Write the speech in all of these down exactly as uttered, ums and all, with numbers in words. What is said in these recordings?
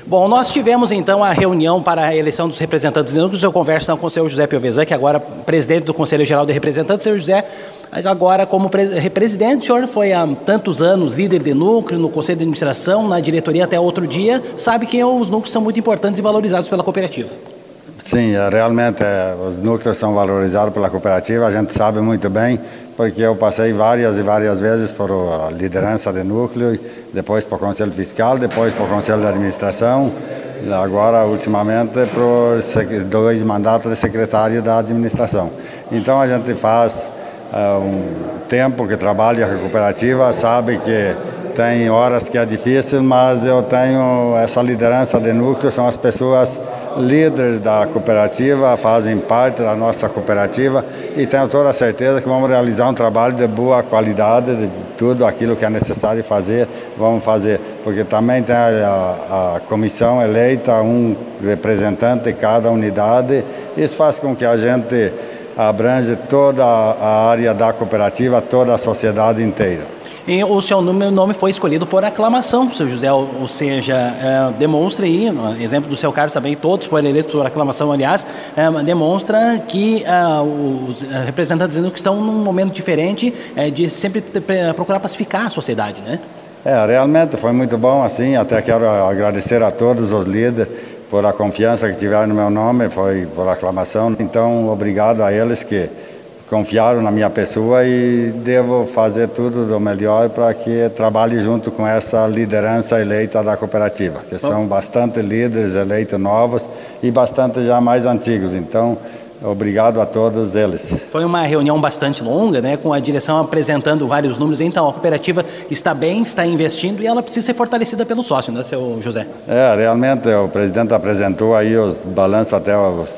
Bom, nós tivemos então a reunião para a eleição dos representantes de núcleos. Eu converso com o senhor José Piovesan, que agora presidente do Conselho Geral de Representantes. Senhor José, agora como presidente, o senhor foi há tantos anos líder de núcleo, no Conselho de Administração, na diretoria até outro dia, sabe que os núcleos são muito importantes e valorizados pela cooperativa. Sim, realmente os núcleos são valorizados pela cooperativa, a gente sabe muito bem, porque eu passei várias e várias vezes por a liderança de núcleo, depois para o Conselho Fiscal, depois para o Conselho de Administração, agora ultimamente por dois mandatos de secretário da Administração. Então a gente faz uh, um tempo que trabalha com a cooperativa, sabe que tem horas que é difícil, mas eu tenho essa liderança de núcleo, são as pessoas líderes da cooperativa, fazem parte da nossa cooperativa e tenho toda a certeza que vamos realizar um trabalho de boa qualidade, de tudo aquilo que é necessário fazer, vamos fazer, porque também tem a, a comissão eleita, um representante de cada unidade, isso faz com que a gente abrange toda a área da cooperativa, toda a sociedade inteira. E o seu nome foi escolhido por aclamação, seu José, ou seja, é, demonstra aí, exemplo do seu Carlos também, todos foram eleitos por aclamação, aliás, é, demonstra que é, os representantes que estão num momento diferente é, de sempre procurar pacificar a sociedade, né? É, realmente foi muito bom, assim, até quero agradecer a todos os líderes por a confiança que tiveram no meu nome, foi por aclamação, então obrigado a eles que confiaram na minha pessoa e devo fazer tudo do melhor para que trabalhe junto com essa liderança eleita da cooperativa, que são bastante líderes eleitos novos e bastante já mais antigos, então obrigado a todos eles. Foi uma reunião bastante longa, né, com a direção apresentando vários números, então a cooperativa está bem, está investindo e ela precisa ser fortalecida pelo sócio, né, seu José? É, realmente o presidente apresentou aí os balanços até,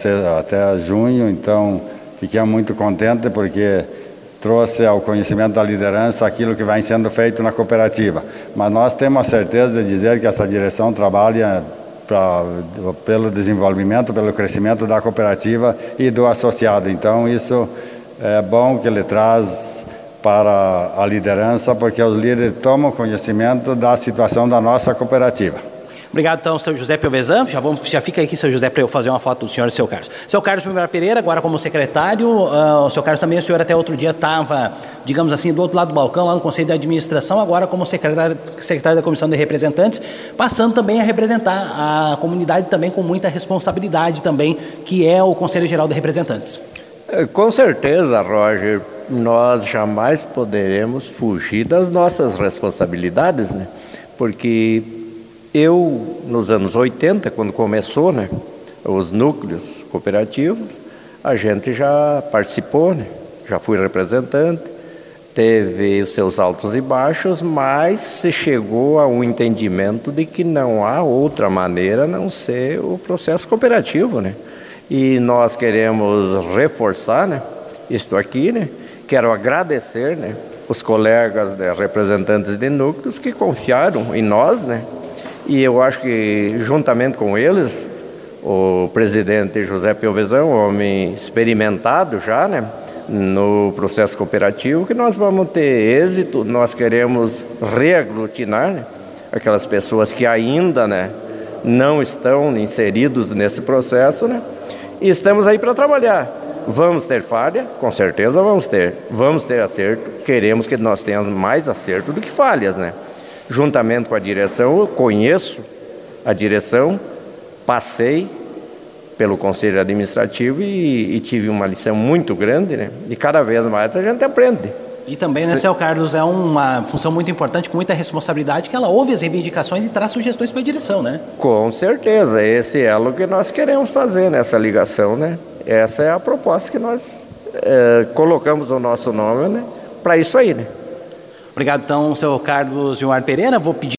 até junho, então fiquei muito contente porque trouxe ao conhecimento da liderança aquilo que vem sendo feito na cooperativa. Mas nós temos a certeza de dizer que essa direção trabalha pra, pelo desenvolvimento, pelo crescimento da cooperativa e do associado. Então isso é bom que ele traz para a liderança, porque os líderes tomam conhecimento da situação da nossa cooperativa. Obrigado, então, seu José Piovesan. Já, vamos, já fica aqui, seu José, para eu fazer uma foto do senhor e seu Carlos. Seu Carlos Pereira, agora como secretário, uh, o seu Carlos também, o senhor até outro dia estava, digamos assim, do outro lado do balcão, lá no Conselho de Administração, agora como secretário, secretário da Comissão de Representantes, passando também a representar a comunidade também com muita responsabilidade também, que é o Conselho Geral de Representantes. Com certeza, Roger, nós jamais poderemos fugir das nossas responsabilidades, né? Porque eu, nos anos oitenta, quando começou, né, os núcleos cooperativos, a gente já participou, né, já fui representante, teve os seus altos e baixos, mas se chegou a um entendimento de que não há outra maneira a não ser o processo cooperativo, né? E nós queremos reforçar, né, isto aqui, né, quero agradecer, né, os colegas, né, representantes de núcleos que confiaram em nós, né? E eu acho que, juntamente com eles, o presidente José Piovesan, um homem experimentado já, né, no processo cooperativo, que nós vamos ter êxito. Nós queremos reaglutinar, né, aquelas pessoas que ainda, né, não estão inseridos nesse processo, né, e estamos aí para trabalhar. Vamos ter falha? Com certeza vamos ter. Vamos ter acerto. Queremos que nós tenhamos mais acerto do que falhas, né? Juntamente com a direção, eu conheço a direção, passei pelo Conselho Administrativo e, e tive uma lição muito grande, né? E cada vez mais a gente aprende. E também, né, seu Carlos, é uma função muito importante, com muita responsabilidade, que ela ouve as reivindicações e traz sugestões para a direção, né? Com certeza, esse é o que nós queremos fazer nessa ligação, né? Essa é a proposta que nós é, colocamos o nosso nome, né, para isso aí, né? Obrigado, então, seu Carlos Gilmar Pereira. Vou pedir